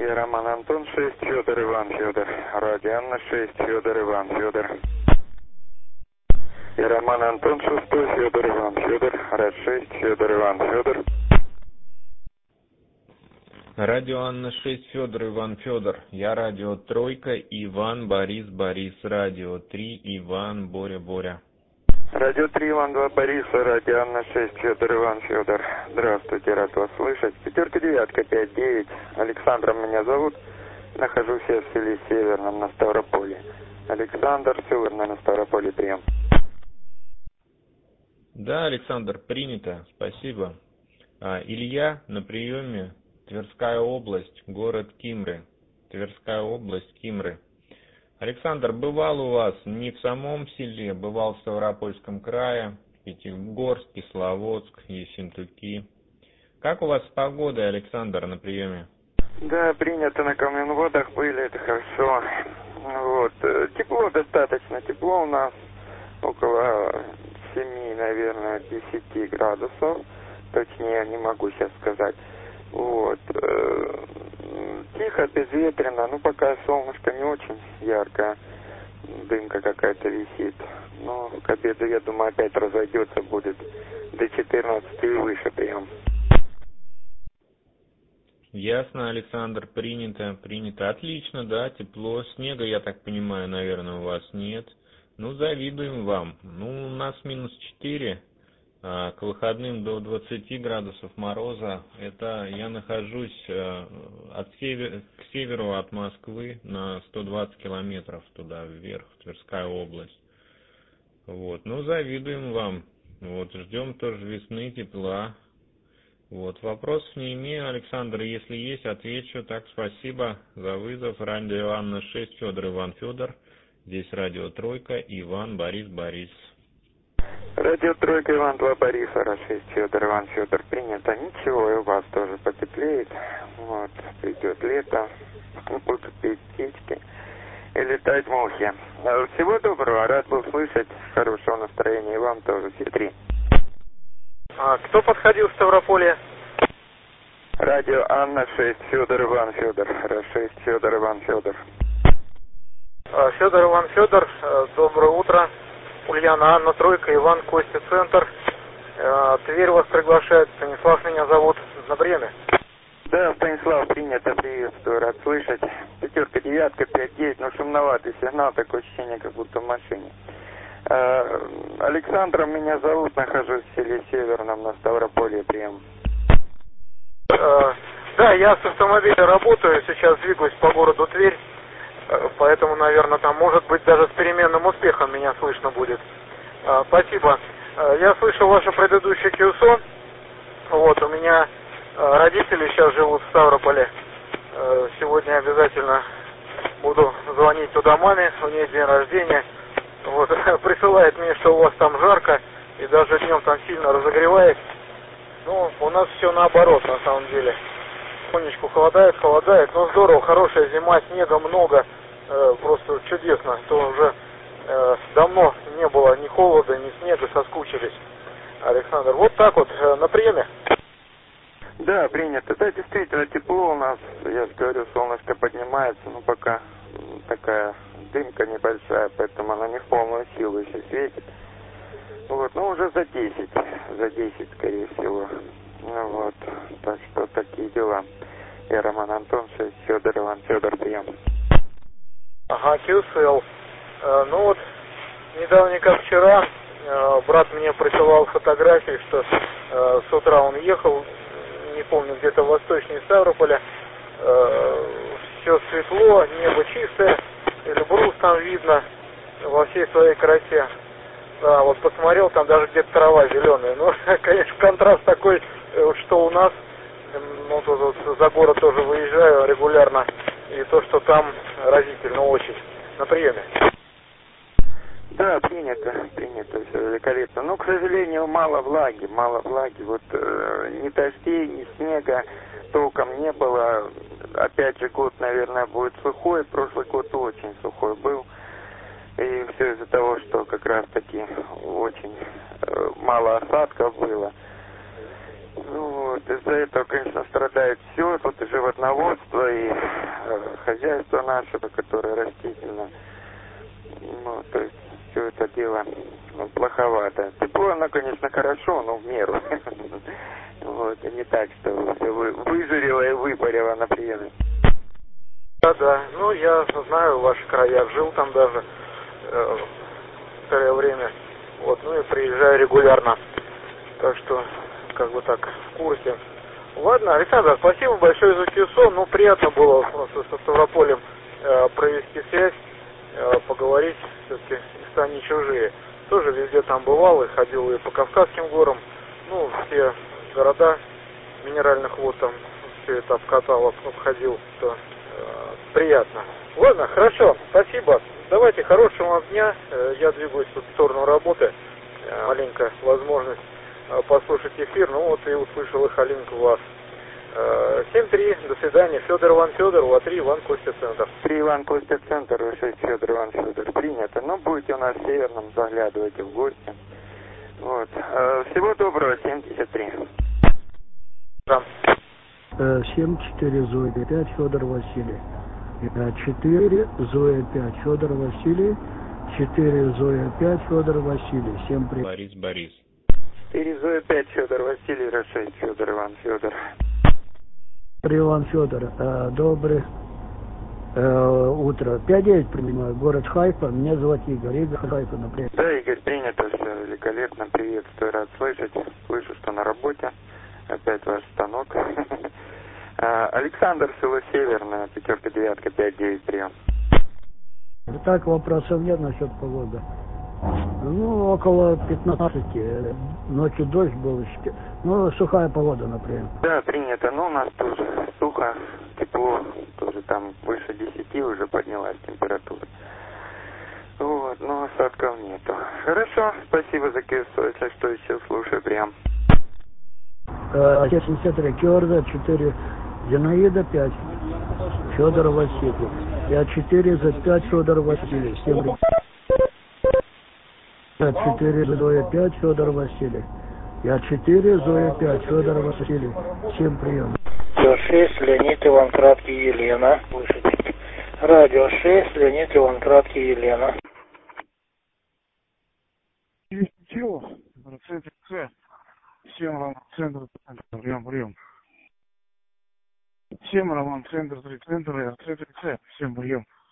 Я Роман Антон 6, Федор Иван Федор. Радио Анна 6, Федор Иван Федор. Я Роман Антон 6, Федор Иван Федор. Рад 6, Федор Иван Федор. Радио Анна 6, Федор Иван Федор. Я радио Тройка, Иван Борис Борис. Радио 3, Иван Боря Боря. Радио 3, Иван 2 Бориса. Радио Анна 6, Федор Иван Федор. Здравствуйте, рад вас слышать. 5-9-5-9. Александром меня зовут. Нахожусь я в селе Северном на Ставрополе. Александр, Северный на Ставрополе, прием. Да, Александр, принято, спасибо. Илья на приеме, Тверская область, город Кимры. Тверская область, Кимры. Александр, бывал у вас не в самом селе, бывал в Ставропольском крае, Пятигорск, Кисловодск, Ессентуки. Как у вас с погодой, Александр, на приеме? Да, принято, на Каменводах были, это хорошо. Вот. Тепло достаточно, тепло у нас около 7, наверное, 10 градусов. Точнее, не могу сейчас сказать. Вот. Тихо, безветренно, ну пока солнышко не очень яркое, дымка какая-то висит. Но к обеду, я думаю, опять разойдется, будет до 14 и выше прием. Ясно, Александр, принято, принято. Отлично, да, тепло. Снега, я так понимаю, наверное, у вас нет. Ну, завидуем вам. Ну, у нас -4, к выходным до 20 градусов мороза. Это я нахожусь к северу от Москвы на 120 километров туда вверх, в Тверская область. Вот, ну, завидуем вам. Вот, ждем тоже весны, тепла. Вот, вопросов не имею, Александр, если есть, отвечу. Так, спасибо за вызов. Радио Анна 6, Федор Иван Федор. Здесь радио Тройка, Иван Борис Борис. Радио Тройка, Иван 2 Бориса, раз 6, Федор Иван Федор. Принято. Ничего, и у вас тоже потеплеет. Вот, придет лето, будут петь птички и летать мухи. Всего доброго, рад был слышать, хорошего настроения и вам тоже, все три. Кто подходил в Ставрополье? Радио Анна 6, Федор Иван Федор. Раз 6, Федор Иван Федор. Федор Иван Федор, доброе утро. Ульяна Анна Тройка, Иван Костя Центр. Тверь вас приглашает, Станислав меня зовут. На приеме? Да, Станислав, принято, приветствую, рад слышать. 5-9-5-9, но шумноватый сигнал, такое ощущение, как будто в машине. Александром меня зовут, нахожусь в селе Северном на Ставрополе, прием. Да, я с автомобиля работаю, сейчас двигаюсь по городу Тверь, поэтому, наверное, там, может быть, даже с переменным успехом меня слышно будет. Спасибо. Я слышал ваше предыдущее КЮСО. Вот, у меня родители сейчас живут в Ставрополе. Сегодня обязательно буду звонить туда маме, у нее день рождения. Вот, присылает мне, что у вас там жарко, и даже днем там сильно разогревает. Ну, у нас все наоборот, на самом деле. Потихонечку холодает, но здорово, хорошая зима, снега много, просто чудесно, то уже давно не было ни холода, ни снега, соскучились. Александр, вот так вот, на приеме. Да, принято. Да, действительно, тепло у нас, я же говорю, солнышко поднимается, но пока такая дымка небольшая, поэтому она не в полную силу еще светит. Вот, ну уже за 10, скорее всего. Ну вот, так что такие дела. Я Роман Антон 6, Федор Иван Федор, прием. Ага, QSL. Ну вот, недавно, как вчера, брат мне присылал фотографии, что с утра он ехал, не помню, где-то в восточнее Ставрополя. Все светло, небо чистое, Эльбрус там видно во всей своей красе. Да, вот посмотрел, там даже где-то трава зеленая. Ну, конечно, контраст такой, что у нас, ну, тут вот за город тоже выезжаю регулярно, и то, что там разительно очень. На приеме. Да, принято, все великолепно. Но, к сожалению, мало влаги. Вот ни дождей, ни снега толком не было. Опять же, год, наверное, будет сухой. Прошлый год очень сухой был. И все из-за того, что как раз таки очень мало осадков было. Ну вот, из-за этого, конечно, страдает все, тут и животноводство, и хозяйство наше, которое растительное. Ну, то есть все это дело плоховато. Тепло, оно, конечно, хорошо, но в меру. Вот, и не так, что все выжарило и выпарило, например. Да, ну я знаю ваши края, жил там даже в старое время, вот, ну и приезжаю регулярно, так что, как бы так, в курсе. Ладно, Александр, спасибо большое за ТСО, ну приятно было просто со Ставрополем провести связь, поговорить, все-таки места не чужие. Тоже везде там бывал и ходил и по Кавказским горам, ну все города минеральных вод там все это обкатал, обходил, то приятно. Ладно, хорошо, спасибо. Давайте, хорошего вам дня. Я двигаюсь тут в сторону работы. Маленькая возможность послушать эфир. Ну вот и услышал их Алинка вас. 7-3, до свидания. Федор Иван Федоров, А3, Иван Костя Центр. 3 Иван Костя Центр, 6 Федор Иван Федор. Принято. Ну, будете у нас в Северном, заглядывайте в гости. Вот. Всего доброго, 73. Да. 7-4 Зоя 5 Федор Василий. 4 Зоя 5 Федор Василий. 4 Зоя 5 Федор Василий. Всем привет. Борис. 4 Зоя 5 Федор Василий, 6 Федор Иван Федор. Иван Федор, доброе утро. 5-9 принимаю, город Хайфа. Меня зовут Игорь. Игорь Хайфа, например. Да, Игорь, принято, все великолепно. Приветствую, рад слышать. Слышу, что на работе. Опять ваш станок. Александр, село Северное, 5-9, 5-9, прием. Так, вопросов нет насчет погоды. Ну, около 15. Ночью дождь был. Ну, сухая погода, например. Да, принято. Ну, у нас тоже сухо, тепло. Тоже там выше 10 уже поднялась температура. Вот, но осадков нету. Хорошо, спасибо за КСО. Если что, еще слушаю прям. 73 Кёрда, 4 Зинаида, 5 Федор Василий. Я 4 за 5 Федор Василий. 7 4 Зоя 5 Федор Василий. Я 4 Зоя 5 Федор Василий. Всем прием. Радио 6, Леонид Иван Краткий, Елена. Слышите? Радио 6, Леонид Иван Краткий, Елена. Тело, центр С, 7 Роман, центр, прием. 7 Роман, центр 3, центр С, всем прием.